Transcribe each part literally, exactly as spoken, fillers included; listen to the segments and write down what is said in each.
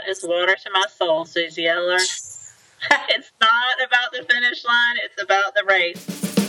is water to my soul, Susie Eller. It's not about the finish line, it's about the race.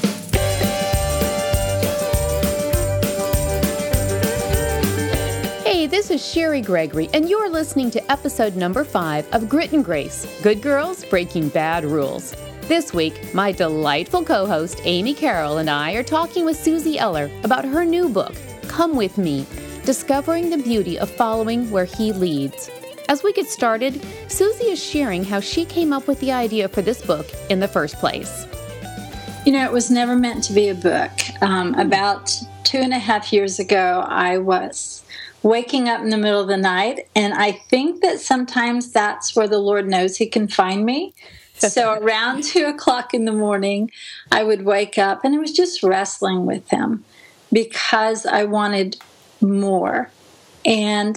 Hey, this is Sherry Gregory, and you're listening to episode number five of Grit and Grace, Good Girls Breaking Bad Rules. This week, my delightful co-host Amy Carroll and I are talking with Susie Eller about her new book, Come With Me, Discovering the Beauty of Following Where He Leads. As we get started, Susie is sharing how she came up with the idea for this book in the first place. You know, it was never meant to be a book. Um, about two and a half years ago, I was waking up in the middle of the night, and I think that sometimes that's where the Lord knows He can find me. So around two o'clock in the morning, I would wake up, and I was just wrestling with Him because I wanted more. And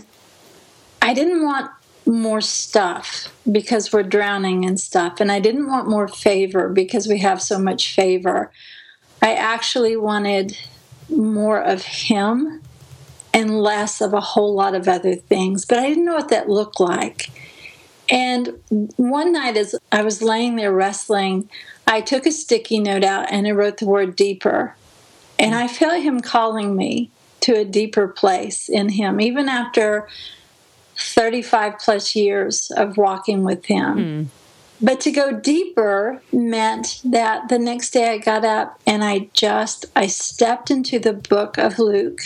I didn't want more stuff because we're drowning in stuff. And I didn't want more favor because we have so much favor. I actually wanted more of Him and less of a whole lot of other things. But I didn't know what that looked like. And one night as I was laying there wrestling, I took a sticky note out and I wrote the word deeper. And I felt Him calling me to a deeper place in Him, even after thirty-five plus years of walking with Him. Mm. But to go deeper meant that the next day I got up and I just, I stepped into the book of Luke.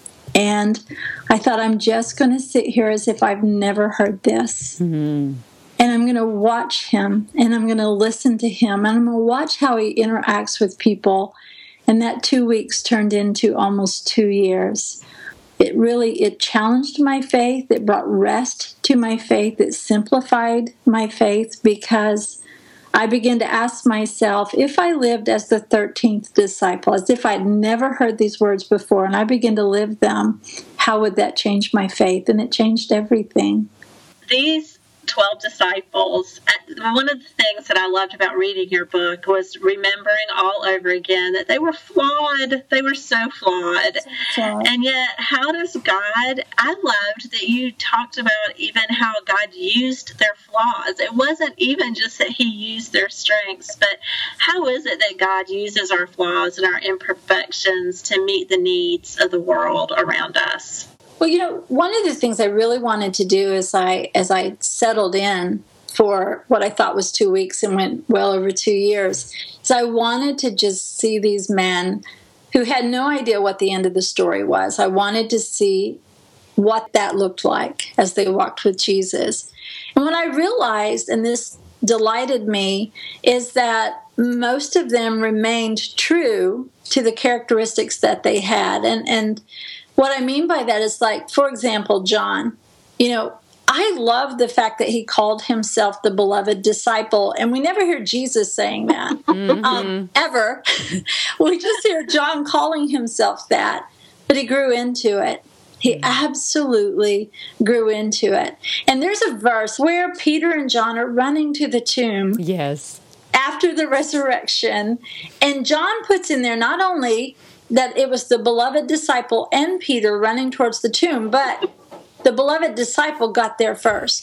And I thought, I'm just going to sit here as if I've never heard this. Mm-hmm. And I'm going to watch Him, and I'm going to listen to Him, and I'm going to watch how He interacts with people. And that two weeks turned into almost two years. It really, it challenged my faith. It brought rest to my faith. It simplified my faith because I began to ask myself, if I lived as the thirteenth disciple, as if I'd never heard these words before, and I began to live them, how would that change my faith? And it changed everything. These twelve disciples, one of the things that I loved about reading your book was remembering all over again that they were flawed. They were so flawed. flawed. And yet, how does God, I loved that you talked about even how God used their flaws. It wasn't even just that He used their strengths, but how is it that God uses our flaws and our imperfections to meet the needs of the world around us? Well, you know, one of the things I really wanted to do as I as I settled in for what I thought was two weeks and went well over two years, is I wanted to just see these men who had no idea what the end of the story was. I wanted to see what that looked like as they walked with Jesus. And what I realized, and this delighted me, is that most of them remained true to the characteristics that they had. And and what I mean by that is, like, for example, John, you know, I love the fact that he called himself the beloved disciple, and we never hear Jesus saying that, mm-hmm. um, ever. We just hear John calling himself that, but he grew into it. He absolutely grew into it. And there's a verse where Peter and John are running to the tomb. Yes. After the resurrection, and John puts in there not only that it was the beloved disciple and Peter running towards the tomb, but the beloved disciple got there first.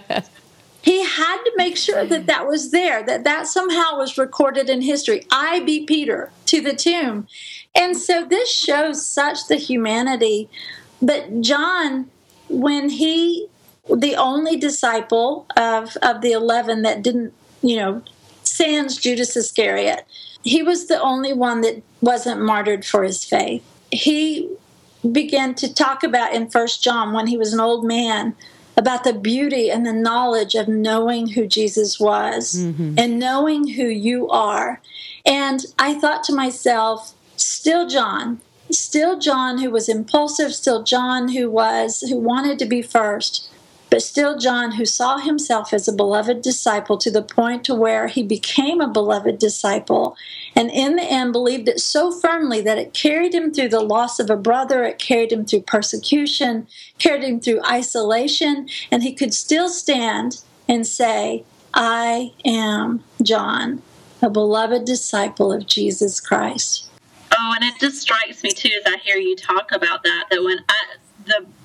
He had to make sure that that was there, that that somehow was recorded in history. I beat Peter to the tomb. And so this shows such the humanity. But John, when he, the only disciple of, of the eleven that didn't, you know, sans Judas Iscariot, he was the only one that wasn't martyred for his faith. He began to talk about in First John, when he was an old man, about the beauty and the knowledge of knowing who Jesus was, mm-hmm. and knowing who you are. And I thought to myself, still John, still John who was impulsive, still John who was who wanted to be first, but still John who saw himself as a beloved disciple to the point to where he became a beloved disciple, and in the end believed it so firmly that it carried him through the loss of a brother, it carried him through persecution, carried him through isolation, and he could still stand and say, I am John, a beloved disciple of Jesus Christ. Oh, and it just strikes me, too, as I hear you talk about that, that when I, the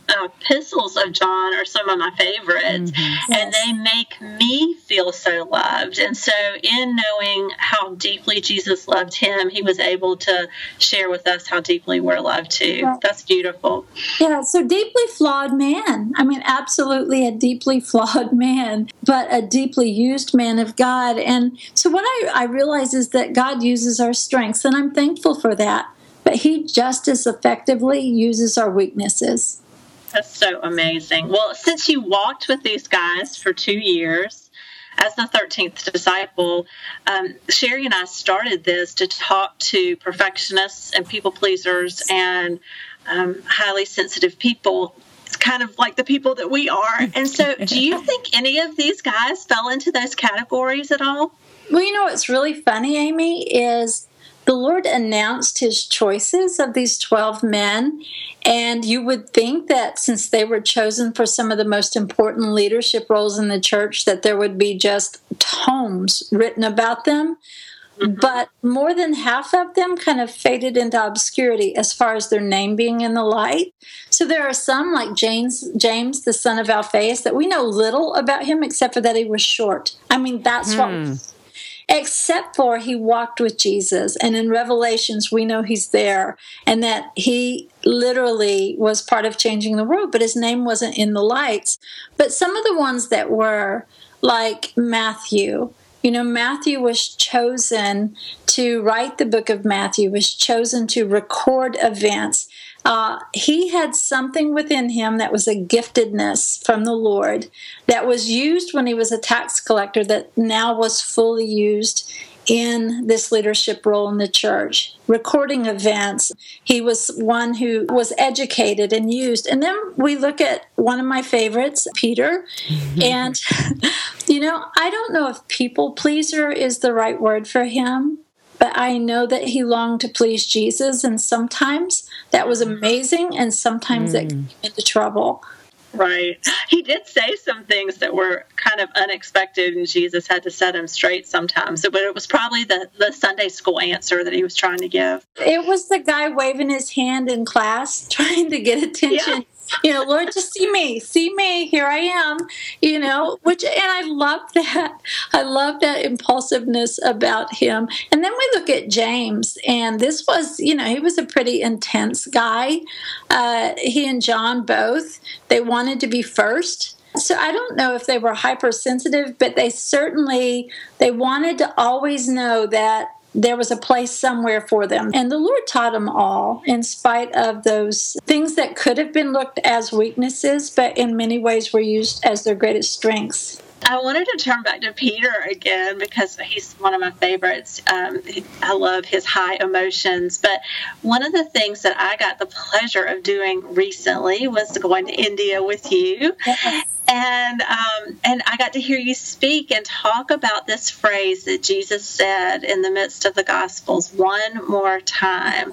uh, epistles of John are some of my favorites, mm-hmm. and they make me feel so loved. And so in knowing how deeply Jesus loved him, he was able to share with us how deeply we're loved too. Right. That's beautiful. Yeah, so deeply flawed man. I mean, absolutely a deeply flawed man, but a deeply used man of God. And so what I, I realize is that God uses our strengths, and I'm thankful for that. But he just as effectively uses our weaknesses. That's so amazing. Well, since you walked with these guys for two years as the thirteenth disciple, um, Sherry and I started this to talk to perfectionists and people pleasers and um, highly sensitive people. It's kind of like the people that we are. And so do you think any of these guys fell into those categories at all? Well, you know what's really funny, Amy, is the Lord announced his choices of these twelve men, and you would think that since they were chosen for some of the most important leadership roles in the church, that there would be just tomes written about them. Mm-hmm. But more than half of them kind of faded into obscurity as far as their name being in the light. So there are some, like James, James, the son of Alphaeus, that we know little about him except for that he was short. I mean, that's mm. what... Except for he walked with Jesus. And in Revelations, we know he's there and that he literally was part of changing the world, but his name wasn't in the lights. But some of the ones that were, like Matthew, you know, Matthew was chosen to write the book of Matthew, was chosen to record events. Uh, he had something within him that was a giftedness from the Lord that was used when he was a tax collector that now was fully used in this leadership role in the church, recording events. He was one who was educated and used. And then we look at one of my favorites, Peter. Mm-hmm. And, you know, I don't know if people pleaser is the right word for him, but I know that he longed to please Jesus, and sometimes that was amazing, and sometimes mm. it came into trouble. Right. He did say some things that were kind of unexpected, and Jesus had to set him straight sometimes. But it was probably the, the Sunday school answer that he was trying to give. It was the guy waving his hand in class, trying to get attention. Yeah. You know, Lord, just see me, see me, here I am, you know, which, and I love that. I love that impulsiveness about him. And then we look at James, and this was, you know, he was a pretty intense guy. Uh, he and John both, they wanted to be first. So I don't know if they were hypersensitive, but they certainly, they wanted to always know that there was a place somewhere for them. And the Lord taught them all, in spite of those things that could have been looked as weaknesses, but in many ways were used as their greatest strengths. I wanted to turn back to Peter again because he's one of my favorites. Um, I love his high emotions. But one of the things that I got the pleasure of doing recently was going to India with you. Yes. And um, and I got to hear you speak and talk about this phrase that Jesus said in the midst of the Gospels, one more time.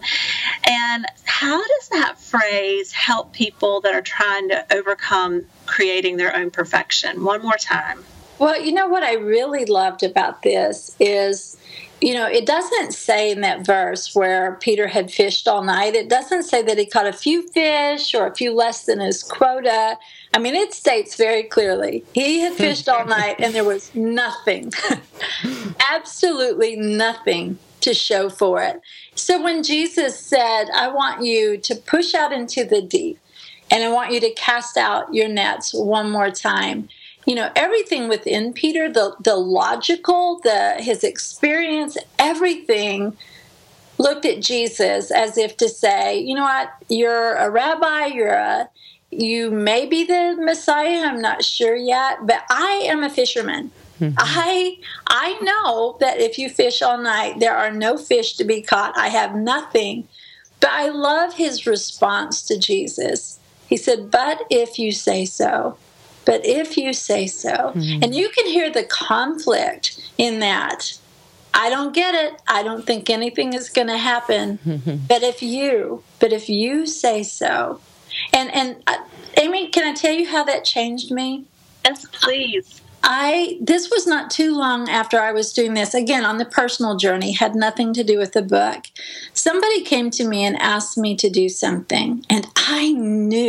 And how does that phrase help people that are trying to overcome creating their own perfection? One more time. Well, you know what I really loved about this is, you know, it doesn't say in that verse where Peter had fished all night, it doesn't say that he caught a few fish or a few less than his quota. I mean, it states very clearly he had fished all night and there was nothing, absolutely nothing to show for it. So when Jesus said, I want you to push out into the deep and I want you to cast out your nets one more time, you know, everything within Peter, the, the logical, the his experience, everything looked at Jesus as if to say, you know what, you're a rabbi, you're a You may be the Messiah, I'm not sure yet, but I am a fisherman. Mm-hmm. I I know that if you fish all night, there are no fish to be caught. I have nothing. But I love his response to Jesus. He said, but if you say so, but if you say so. Mm-hmm. And you can hear the conflict in that. I don't get it. I don't think anything is going to happen. Mm-hmm. But if you, but if you say so. And, and uh, Amy, can I tell you how that changed me? Yes, please. I this was not too long after I was doing this, again, on the personal journey, had nothing to do with the book. Somebody came to me and asked me to do something, and I knew,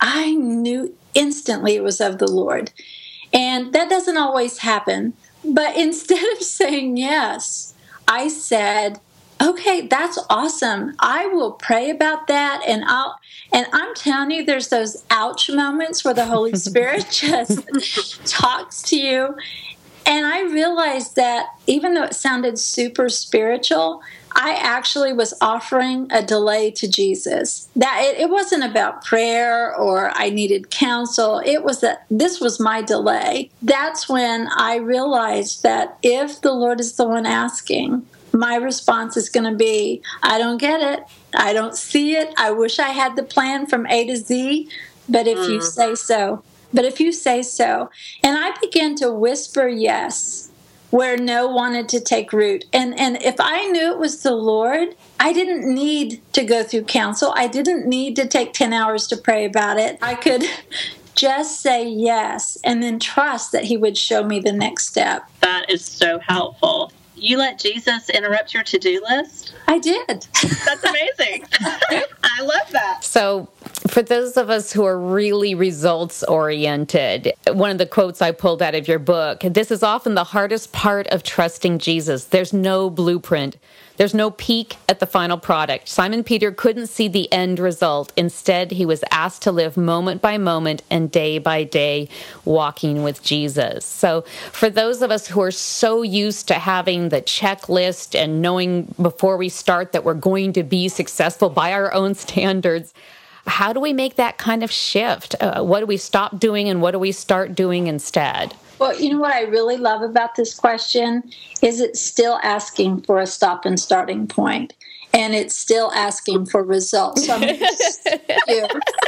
I knew instantly it was of the Lord. And that doesn't always happen. But instead of saying yes, I said, okay, that's awesome. I will pray about that. And I'll, and I'm telling you, there's those ouch moments where the Holy Spirit just talks to you. And I realized that even though it sounded super spiritual, I actually was offering a delay to Jesus. That it, it wasn't about prayer or I needed counsel. It was that this was my delay. That's when I realized that if the Lord is the one asking, my response is going to be, I don't get it. I don't see it. I wish I had the plan from A to Z, but if mm. you say so, but if you say so. And I began to whisper yes, where no wanted to take root. And and if I knew it was the Lord, I didn't need to go through counsel. I didn't need to take ten hours to pray about it. I could just say yes and then trust that he would show me the next step. That is so helpful. You let Jesus interrupt your to-do list? I did. That's amazing. I love that. So for those of us who are really results-oriented, one of the quotes I pulled out of your book, this is often the hardest part of trusting Jesus. There's no blueprint. There's no peek at the final product. Simon Peter couldn't see the end result. Instead, he was asked to live moment by moment and day by day walking with Jesus. So for those of us who are so used to having the checklist and knowing before we start that we're going to be successful by our own standards, how do we make that kind of shift? Uh, what do we stop doing and what do we start doing instead? Well, you know what I really love about this question is it's still asking for a stop and starting point, and it's still asking for results. So I'm gonna you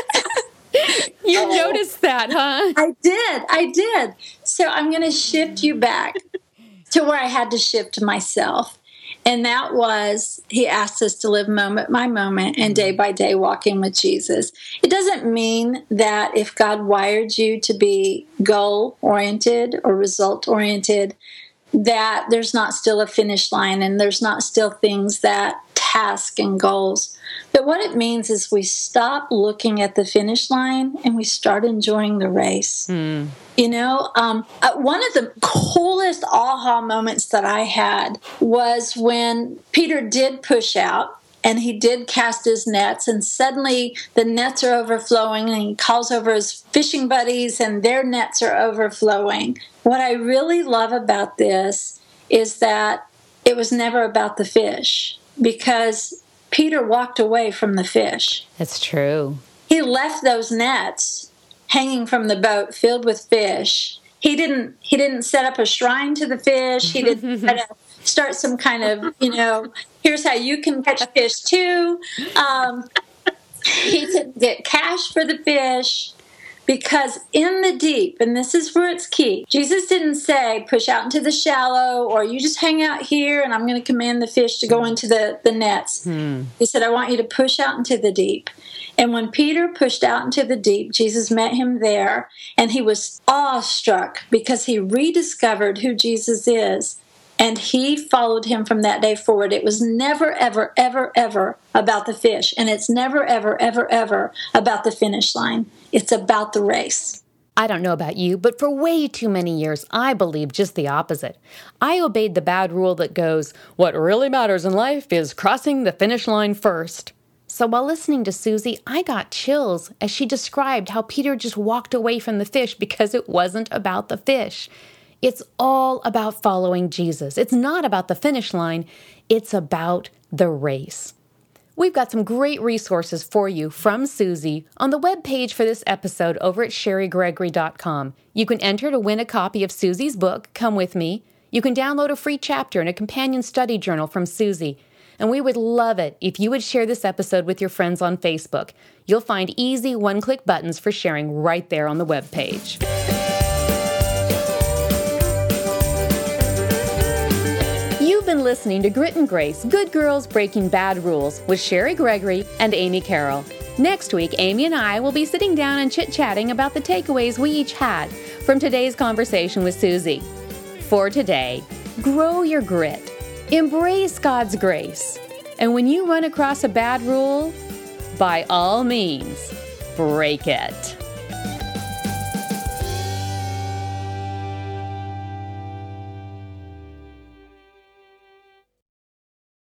you oh, noticed that, huh? I did. I did. So I'm going to shift you back to where I had to shift myself. And that was, he asked us to live moment by moment and day by day walking with Jesus. It doesn't mean that if God wired you to be goal-oriented or result-oriented, that there's not still a finish line and there's not still things that task and goals. But what it means is we stop looking at the finish line and we start enjoying the race. Mm. You know, um, uh, one of the coolest aha moments that I had was when Peter did push out and he did cast his nets, and suddenly the nets are overflowing, and he calls over his fishing buddies and their nets are overflowing. What I really love about this is that it was never about the fish, because Peter walked away from the fish. That's true. He left those nets hanging from the boat filled with fish. He didn't he didn't set up a shrine to the fish. He didn't try to start some kind of, you know, here's how you can catch fish too. Um, he didn't get cash for the fish, because in the deep, and this is where it's key, Jesus didn't say push out into the shallow or you just hang out here and I'm going to command the fish to go into the, the nets. Hmm. He said, I want you to push out into the deep. And when Peter pushed out into the deep, Jesus met him there, and he was awestruck because he rediscovered who Jesus is. And he followed him from that day forward. It was never, ever, ever, ever about the fish. And it's never, ever, ever, ever about the finish line. It's about the race. I don't know about you, but for way too many years, I believed just the opposite. I obeyed the bad rule that goes, what really matters in life is crossing the finish line first. So while listening to Susie, I got chills as she described how Peter just walked away from the fish because it wasn't about the fish. It's all about following Jesus. It's not about the finish line. It's about the race. We've got some great resources for you from Susie on the webpage for this episode over at sherry gregory dot com. You can enter to win a copy of Susie's book, Come With Me. You can download a free chapter and a companion study journal from Susie. And we would love it if you would share this episode with your friends on Facebook. You'll find easy one-click buttons for sharing right there on the webpage. You've been listening to Grit and Grace, Good Girls Breaking Bad Rules with Sherry Gregory and Amy Carroll. Next week, Amy and I will be sitting down and chit-chatting about the takeaways we each had from today's conversation with Susie. For today, grow your grit. Embrace God's grace. And when you run across a bad rule, by all means, break it.